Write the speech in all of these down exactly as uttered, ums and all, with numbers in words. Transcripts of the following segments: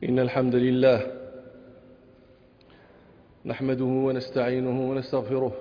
إن الحمد لله نحمده ونستعينه ونستغفره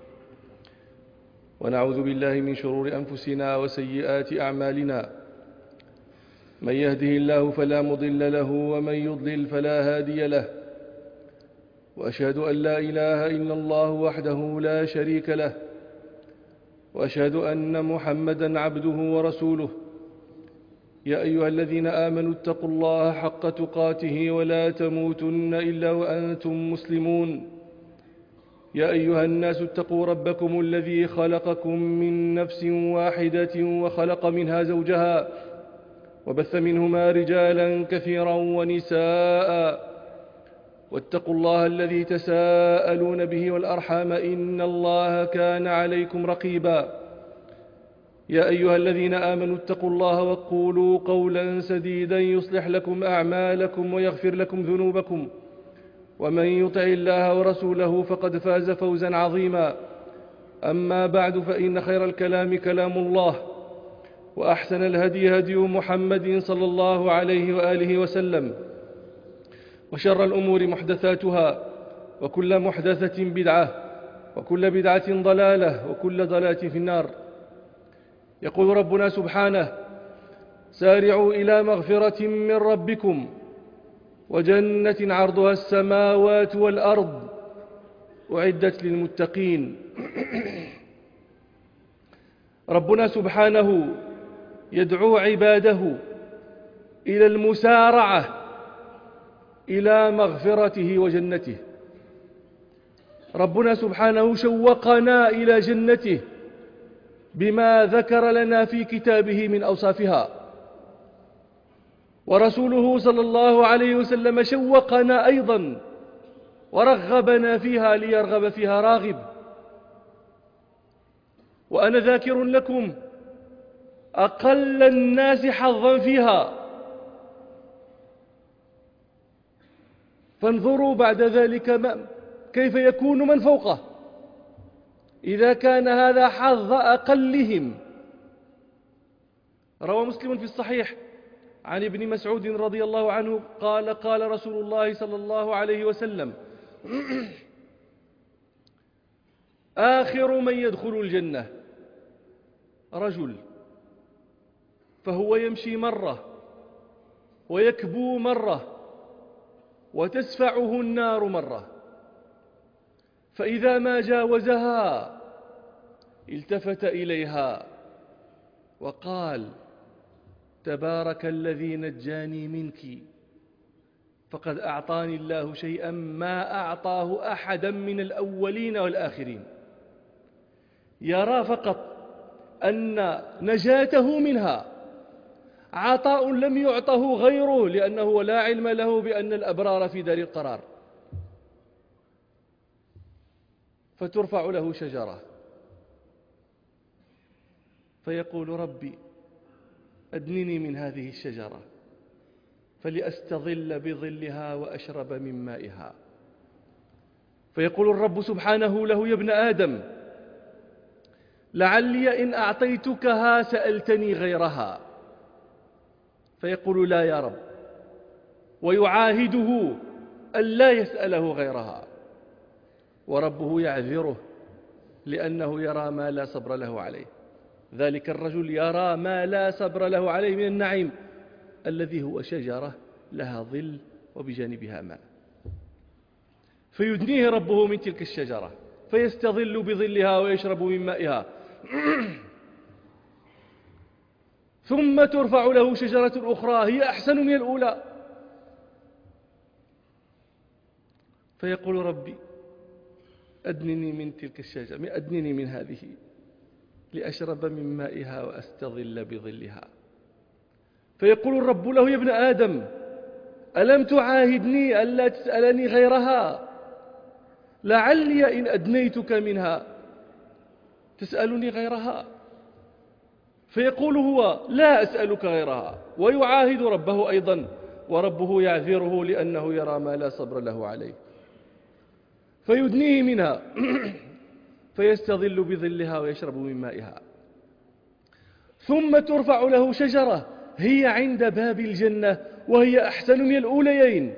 ونعوذ بالله من شرور أنفسنا وسيئات أعمالنا. من يهده الله فلا مضل له ومن يضلل فلا هادي له، وأشهد أن لا إله إلا الله وحده لا شريك له، وأشهد أن محمدًا عبده ورسوله. يا أيها الذين آمنوا اتقوا الله حق تقاته ولا تموتن إلا وأنتم مسلمون. يا أيها الناس اتقوا ربكم الذي خلقكم من نفس واحدة وخلق منها زوجها وبث منهما رجالا كثيرا ونساء، واتقوا الله الذي تساءلون به والأرحام إن الله كان عليكم رقيبا. يا أيها الذين آمنوا اتقوا الله وقولوا قولا سديدا يصلح لكم أعمالكم ويغفر لكم ذنوبكم، ومن يطع الله ورسوله فقد فاز فوزا عظيما. أما بعد، فإن خير الكلام كلام الله، وأحسن الهدي هدي محمد صلى الله عليه وآله وسلم، وشر الأمور محدثاتها، وكل محدثة بدعة، وكل بدعة ضلالة، وكل ضلالة في النار. يقول ربنا سبحانه: سارعوا إلى مغفرة من ربكم وجنة عرضها السماوات والأرض أعدت للمتقين. ربنا سبحانه يدعو عباده إلى المسارعة إلى مغفرته وجنته. ربنا سبحانه شوقنا إلى جنته بما ذكر لنا في كتابه من أوصافها، ورسوله صلى الله عليه وسلم شوقنا أيضا ورغبنا فيها ليرغب فيها راغب. وأنا ذاكر لكم أقل الناس حظا فيها، فانظروا بعد ذلك ما كيف يكون من فوقه إذا كان هذا حظ أقلهم. روى مسلم في الصحيح عن ابن مسعود رضي الله عنه قال: قال رسول الله صلى الله عليه وسلم: آخر من يدخل الجنة رجل فهو يمشي مرة ويكبو مرة وتسفعه النار مرة، فإذا ما جاوزها التفت إليها وقال: تبارك الذي نجاني منك، فقد أعطاني الله شيئا ما أعطاه أحدا من الأولين والآخرين. يرى فقط أن نجاته منها عطاء لم يعطه غيره، لأنه لا علم له بأن الأبرار في دار القرار. فترفع له شجرة فيقول: ربي أدنني من هذه الشجرة فلأستظل بظلها وأشرب من مائها. فيقول الرب سبحانه له: يا ابن آدم، لعلي إن أعطيتكها سألتني غيرها. فيقول: لا يا رب، ويعاهده ألا يسأله غيرها، وربه يعذره لأنه يرى ما لا صبر له عليه. ذلك الرجل يرى ما لا صبر له عليه من النعيم الذي هو شجرة لها ظل وبجانبها ماء، فيدنيه ربه من تلك الشجرة فيستظل بظلها ويشرب من مائها. ثم ترفع له شجرة أخرى هي أحسن من الأولى، فيقول: ربي أدنني من تلك الشجرة، أدنني من هذه لأشرب من مائها وأستظل بظلها. فيقول الرب له: يا ابن آدم، ألم تعاهدني ألا تسألني غيرها؟ لعلي إن أدنيتك منها تسألني غيرها. فيقول هو: لا أسألك غيرها، ويعاهد ربه أيضا، وربه يعذره لأنه يرى ما لا صبر له عليه. فيدنيه منها فيستظل بظلها ويشرب من مائها. ثم ترفع له شجرة هي عند باب الجنة وهي أحسن من الأوليين.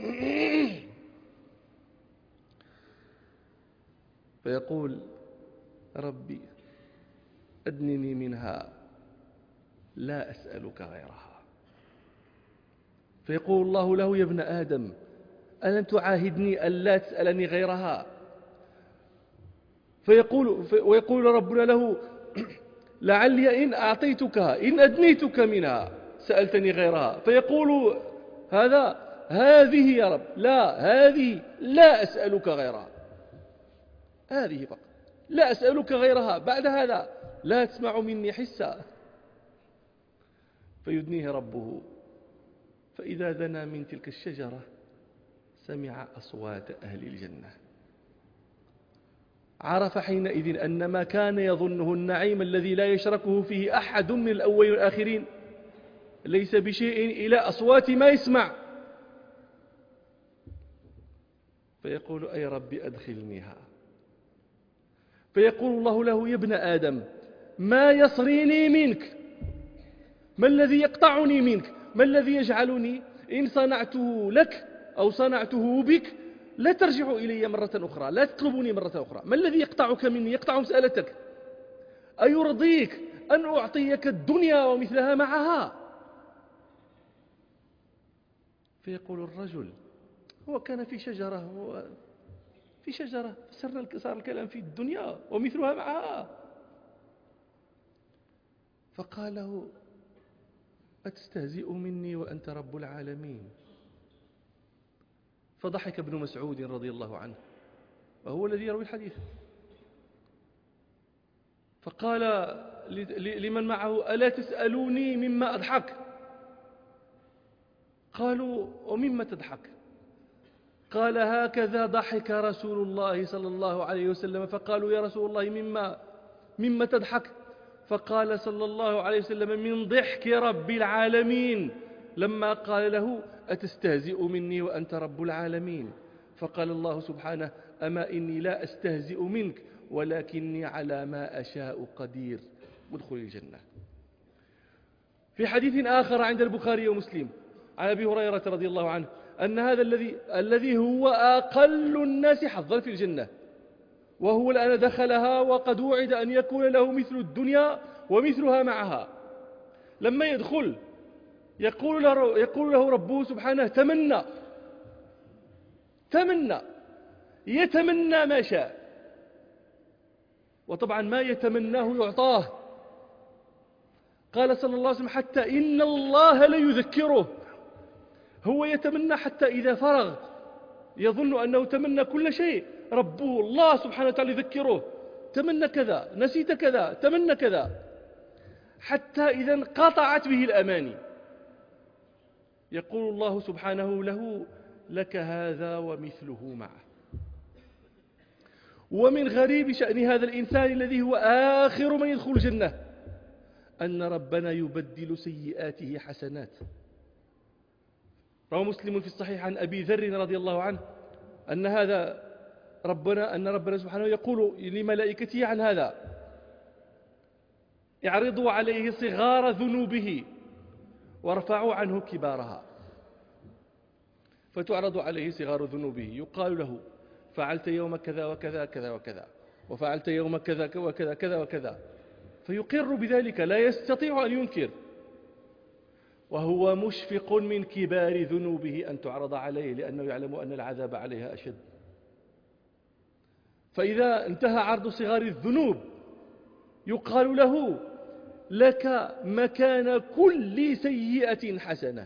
فيقول ربي أدنني منها لا أسألك غيرها. فيقول الله له يا ابن آدم ألم تعاهدني ألا تسألني غيرها؟ فيقول ويقول ربنا له لعلي إن أعطيتكها إن أدنيتك منها سألتني غيرها. فيقول هذا هذه يا رب لا هذه لا أسألك غيرها، هذه فقط لا أسألك غيرها، بعد هذا لا تسمع مني حسا. فيدنيه ربه فإذا دنا من تلك الشجرة سمع أصوات أهل الجنة، عرف حينئذ أن ما كان يظنه النعيم الذي لا يشركه فيه أحد من الأولين والآخرين ليس بشيء إلى أصوات ما يسمع. فيقول أي رب أدخلنيها. فيقول الله له يا ابن آدم ما يصريني منك؟ ما الذي يقطعني منك؟ ما الذي يجعلني إن صنعته لك أو صنعته بك لا ترجع إلي مرة أخرى، لا تطلبني مرة أخرى؟ ما الذي يقطعك مني؟ يقطع مسألتك. أيرضيك أن أعطيك الدنيا ومثلها معها؟ فيقول الرجل هو كان في شجرة هو في شجرة صار الكلام في الدنيا ومثلها معها. فقال له أتستهزئ مني وأنت رب العالمين؟ فضحك ابن مسعود رضي الله عنه وهو الذي يروي الحديث، فقال لمن معه ألا تسألوني مما أضحك؟ قالوا ومما تضحك؟ قال هكذا ضحك رسول الله صلى الله عليه وسلم. فقالوا يا رسول الله مما مما تضحك؟ فقال صلى الله عليه وسلم من ضحك رب العالمين لما قال له أتستهزئ مني وأنت رب العالمين؟ فقال الله سبحانه أما إني لا أستهزئ منك ولكني على ما أشاء قدير، ادخل الجنة. في حديث آخر عند البخاري ومسلم عن أبي هريرة رضي الله عنه أن هذا الذي الذي هو أقل الناس حظا في الجنة وهو الآن دخلها وقد وعد أن يكون له مثل الدنيا ومثلها معها، لما يدخل يقول له, يقول له ربه سبحانه تمنى تمنى يتمنى ما شاء، وطبعا ما يتمناه يعطاه. قال صلى الله عليه وسلم حتى إن الله ليذكره، هو يتمنى حتى إذا فرغ يظن أنه تمنى كل شيء، ربه الله سبحانه وتعالى يذكره تمنى كذا نسيت كذا تمنى كذا، حتى إذا انقطعت به الأماني يقول الله سبحانه له لك هذا ومثله معه. ومن غريب شأن هذا الإنسان الذي هو آخر من يدخل الجنة أن ربنا يبدل سيئاته حسنات. روى مسلم في الصحيح عن أبي ذر رضي الله عنه أن هذا ربنا أن ربنا سبحانه يقول لملائكته عن هذا اعرضوا عليه صغار ذنوبه وارفعوا عنه كبارها. فتعرض عليه صغار ذنوبه يقال له فعلت يوم كذا وكذا كذا وكذا وفعلت يوم كذا وكذا كذا وكذا، فيقر بذلك لا يستطيع أن ينكر، وهو مشفق من كبار ذنوبه أن تعرض عليه لأنه يعلم أن العذاب عليها أشد. فإذا انتهى عرض صغار الذنوب يقال له لك مكان كل سيئة حسنة،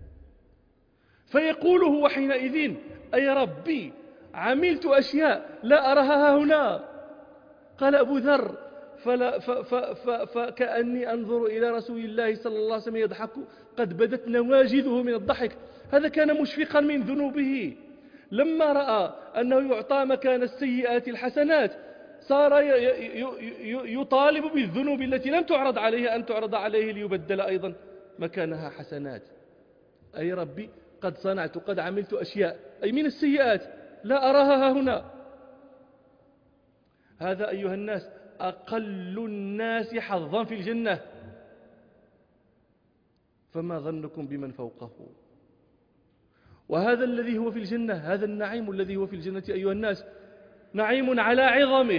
فيقول هو حينئذ أي ربي عملت أشياء لا أراها هنا. قال أبو ذر فلا ف ف ف فكأني أنظر إلى رسول الله صلى الله عليه وسلم يضحك قد بدت نواجذه من الضحك. هذا كان مشفقا من ذنوبه، لما رأى أنه يعطى مكان السيئات الحسنات صار يطالب بالذنوب التي لم تعرض عليه أن تعرض عليه ليبدل أيضا مكانها حسنات. أي ربي قد صنعت قد عملت أشياء أي من السيئات لا أراها هنا. هذا أيها الناس أقل الناس حظا في الجنة، فما ظنكم بمن فوقه؟ وهذا الذي هو في الجنة، هذا النعيم الذي هو في الجنة أيها الناس نعيم على عظمه،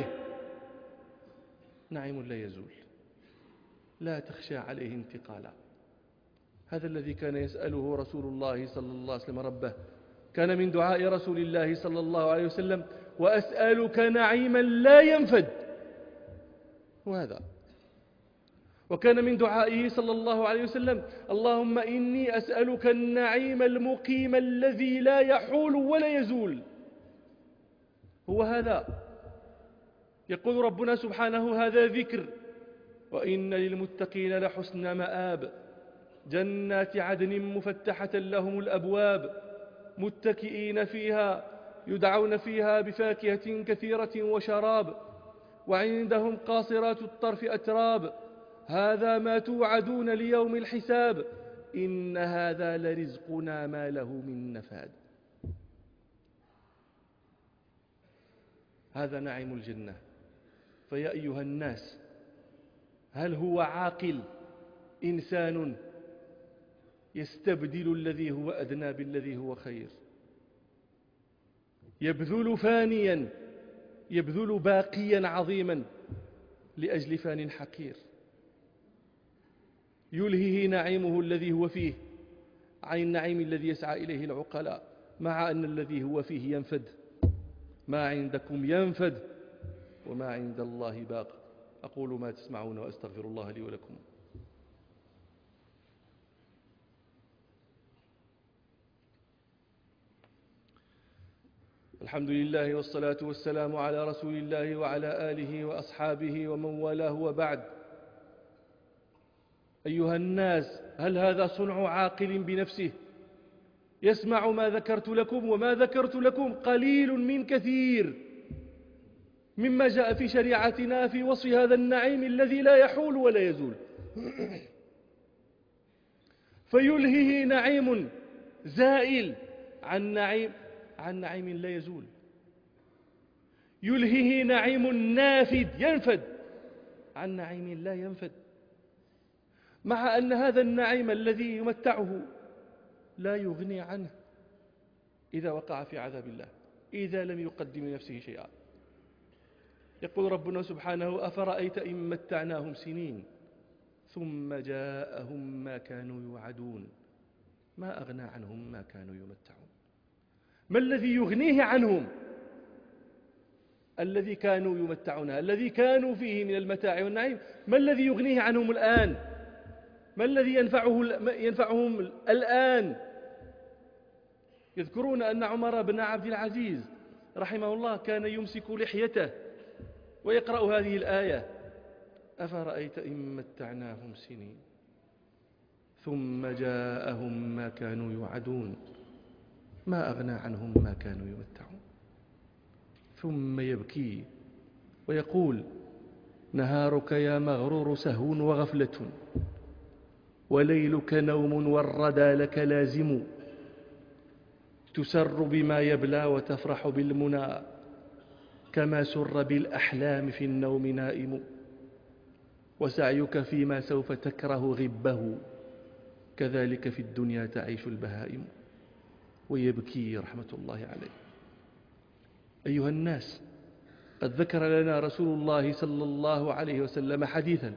نعيم لا يزول، لا تخشى عليه انتقالا. هذا الذي كان يسأله رسول الله صلى الله عليه وسلم ربه، كان من دعاء رسول الله صلى الله عليه وسلم: وأسألك نعيما لا ينفد. وهذا وكان من دعائه صلى الله عليه وسلم: اللهم إني أسألك النعيم المقيم الذي لا يحول ولا يزول. هو هذا. يقول ربنا سبحانه: هذا ذكر، وإن للمتقين لحسن مآب، جنات عدن مفتحة لهم الأبواب، متكئين فيها، يدعون فيها بفاكهة كثيرة وشراب، وعندهم قاصرات الطرف أتراب، هذا ما توعدون ليوم الحساب، إن هذا لرزقنا ما له من نفاد. هذا نعيم الجنة. فيا أيها الناس، هل هو عاقل إنسان يستبدل الذي هو أدنى بالذي هو خير، يبذل فانيا، يبذل باقيا عظيما لأجل فان حقير، يلهيه نعيمه الذي هو فيه عن النعيم الذي يسعى إليه العقلاء، مع أن الذي هو فيه ينفد. ما عندكم ينفد وما عند الله باق. أقول ما تسمعون وأستغفر الله لي ولكم. الحمد لله والصلاة والسلام على رسول الله وعلى آله وأصحابه ومن والاه، وبعد. أيها الناس، هل هذا صنع عاقل بنفسه يسمع ما ذكرت لكم؟ وما ذكرت لكم قليل من كثير مما جاء في شريعتنا في وصف هذا النعيم الذي لا يحول ولا يزول. فيلهيه نعيم زائل عن نعيم عن نعيم لا يزول، يلهيه نعيم نافد ينفد عن نعيم لا ينفد، مع أن هذا النعيم الذي يمتعه لا يغني عنه إذا وقع في عذاب الله، إذا لم يقدم لنفسه شيئا. يقول ربنا سبحانه: أفرأيت إن متعناهم سنين ثم جاءهم ما كانوا يوعدون ما أغنى عنهم ما كانوا يمتعون. ما الذي يغنيه عنهم؟ الذي كانوا يمتعونها، الذي كانوا فيه من المتاع والنعيم، ما الذي يغنيه عنهم الآن؟ ما الذي ينفعه ينفعهم الآن؟ يذكرون أن عمر بن عبد العزيز رحمه الله كان يمسك لحيته ويقرأ هذه الآية: أفرأيت إن متعناهم سنين ثم جاءهم ما كانوا يوعدون ما أغنى عنهم ما كانوا يمتعون. ثم يبكي ويقول: نهارك يا مغرور سهو وغفلة، وليلك نوم والردى لك لازم، تسر بما يبلى وتفرح بالمنى، كما سر بالأحلام في النوم نائم، وسعيك فيما سوف تكره غبه، كذلك في الدنيا تعيش البهائم. ويبكي رحمة الله عليه. أيها الناس، قد ذكر لنا رسول الله صلى الله عليه وسلم حديثا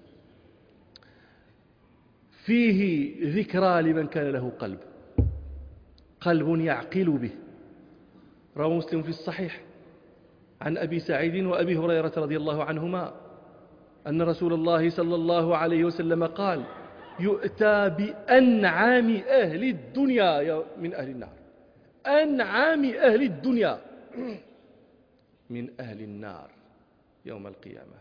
فيه ذكرى لمن كان له قلب قلب يعقل به. رواه مسلم في الصحيح عن أبي سعيد وأبي هريرة رضي الله عنهما أن رسول الله صلى الله عليه وسلم قال: يؤتى بأنعام أهل الدنيا من أهل النار، أنعام أهل الدنيا من أهل النار يوم القيامة،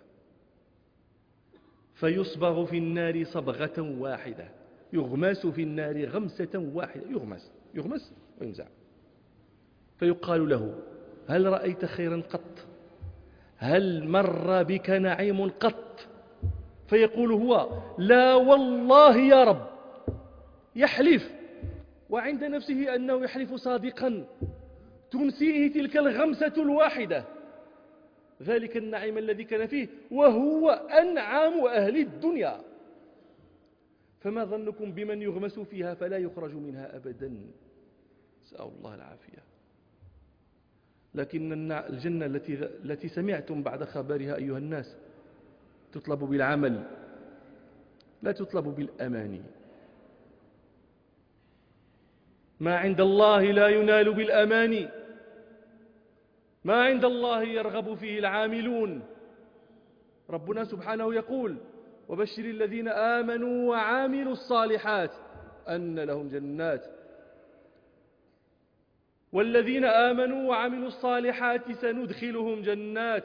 فيصبغ في النار صبغة واحدة، يغمس في النار غمسة واحدة، يغمس يغمس وينزع، فيقال له: هل رأيت خيرا قط؟ هل مر بك نعيم قط؟ فيقول هو: لا والله يا رب. يحلف، وعند نفسه أنه يحلف صادقا، تنسيه تلك الغمسة الواحدة ذلك النعيم الذي كان فيه، وهو أنعام أهل الدنيا. فما ظنكم بمن يغمس فيها فلا يخرج منها أبدا؟ نسأل الله العافية. لكن الجنة التي التي سمعتم بعد خبرها أيها الناس تطلب بالعمل، لا تطلب بالأماني. ما عند الله لا ينال بالأماني، ما عند الله يرغب فيه العاملون. ربنا سبحانه يقول: وبشر الذين آمنوا وعاملوا الصالحات أن لهم جنات. والذين آمنوا وعملوا الصالحات سندخلهم جنات،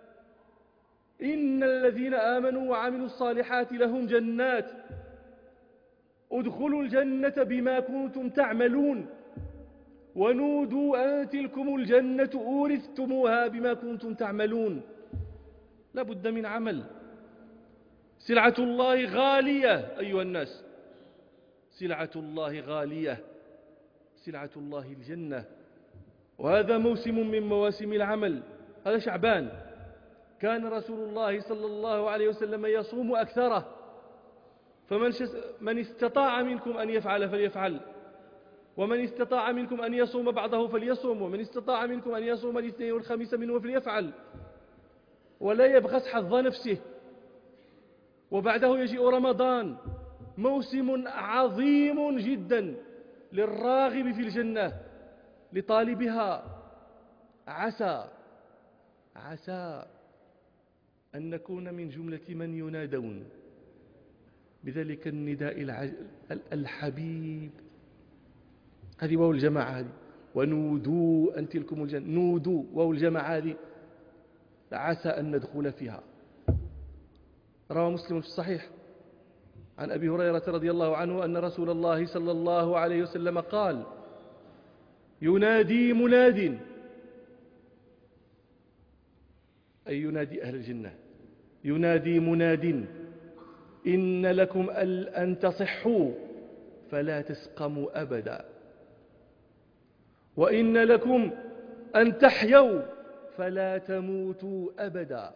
إن الذين آمنوا وعملوا الصالحات لهم جنات، ادخلوا الجنة بما كنتم تعملون، ونودوا أن تلكم الجنة أورثتموها بما كنتم تعملون. لا بد من عمل. سلعة الله غالية أيها الناس، سلعة الله غالية، سلعة الله الجنة. وهذا موسم من مواسم العمل. هذا شعبان، كان رسول الله صلى الله عليه وسلم يصوم أكثره، فمن من استطاع منكم أن يفعل فليفعل، ومن استطاع منكم أن يصوم بعضه فليصوم، ومن استطاع منكم أن يصوم الاثنين والخميس منه فليفعل، ولا يبغس حظ نفسه. وبعده يجيء رمضان، موسم عظيم جدا للراغب في الجنة، لطالبها. عسى عسى أن نكون من جملة من ينادون بذلك النداء العج... الحبيب. هذه واو الجماعة هذه، ونودوا أن تلكم الجنة، نودوا واو الجماعة هذه، عسى أن ندخل فيها. روى مسلم في الصحيح عن أبي هريرة رضي الله عنه أن رسول الله صلى الله عليه وسلم قال: ينادي مناد، أي ينادي أهل الجنة، ينادي مناد: إن لكم أن تصحوا فلا تسقموا أبدا، وإن لكم أن تحيوا فلا تموتوا أبدا،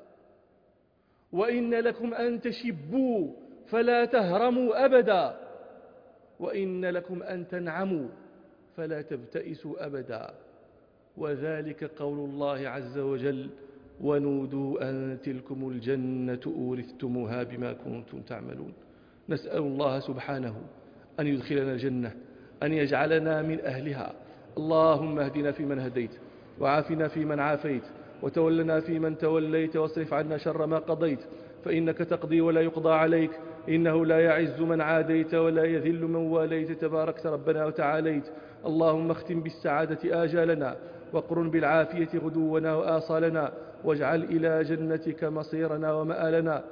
وإن لكم أن تشبوا فلا تهرموا أبدا، وإن لكم أن تنعموا فلا تبتئسوا أبدا. وذلك قول الله عز وجل: ونودوا أن تلكم الجنة أورثتموها بما كنتم تعملون. نسأل الله سبحانه أن يدخلنا الجنة، أن يجعلنا من أهلها. اللهم اهدنا فيمن هديت، وعافنا فيمن عافيت، وتولنا فيمن توليت، واصرف عنا شر ما قضيت، فإنك تقضي ولا يقضى عليك، إنه لا يعز من عاديت ولا يذل من واليت، تباركت ربنا وتعاليت. اللهم اختم بالسعادة آجالنا، وقرن بالعافية غدونا وآصالنا، واجعل إلى جنتك مصيرنا ومآلنا.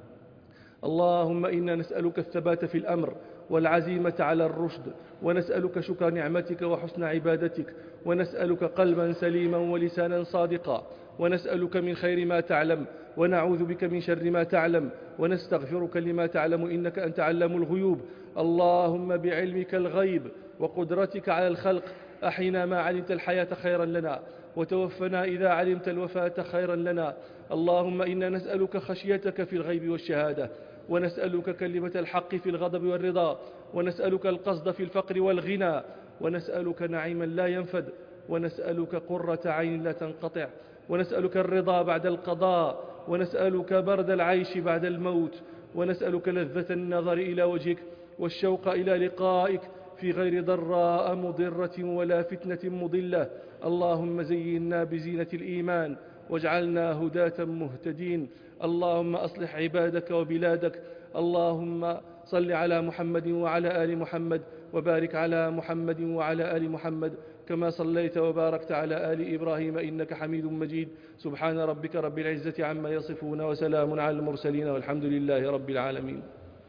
اللهم إنا نسألك الثبات في الأمر والعزيمة على الرشد، ونسألك شكر نعمتك وحسن عبادتك، ونسألك قلبا سليما ولسانا صادقا، ونسألك من خير ما تعلم، ونعوذ بك من شر ما تعلم، ونستغفرك لما تعلم إنك أنت علام الغيوب. اللهم بعلمك الغيب وقدرتك على الخلق أحينا ما علمت الحياة خيرا لنا، وتوفنا إذا علمت الوفاة خيرا لنا. اللهم إنا نسألك خشيتك في الغيب والشهادة، ونسألك كلمة الحق في الغضب والرضا، ونسألك القصد في الفقر والغنى، ونسألك نعيما لا ينفد، ونسألك قرة عين لا تنقطع، ونسألك الرضا بعد القضاء، ونسألك برد العيش بعد الموت، ونسألك لذة النظر إلى وجهك والشوق إلى لقائك في غير ضراء مضرة ولا فتنة مضلة. اللهم زينا بزينة الإيمان، واجعلنا هداة مهتدين. اللهم أصلح عبادك وبلادك. اللهم صل على محمد وعلى آل محمد، وبارك على محمد وعلى آل محمد كما صليت وباركت على آل إبراهيم إنك حميد مجيد. سبحان ربك رب العزة عما يصفون، وسلام على المرسلين، والحمد لله رب العالمين.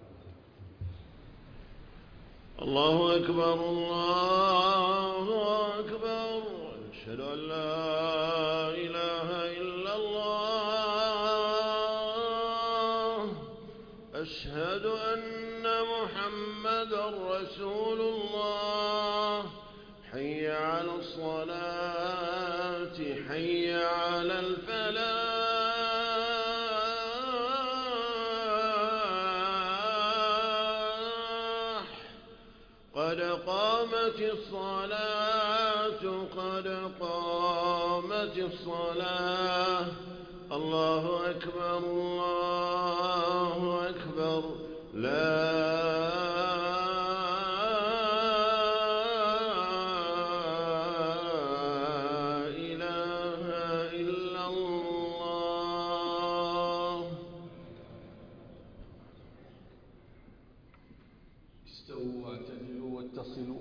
الله أكبر، الله أكبر، أشهد أن لا إله إلا الله، أشهد أن محمدا رسول الله. حي على الصلاة، حي على الفلاح، قد قامت الصلاة. قد قامت الصلاة. الله أكبر الله أكبر. لا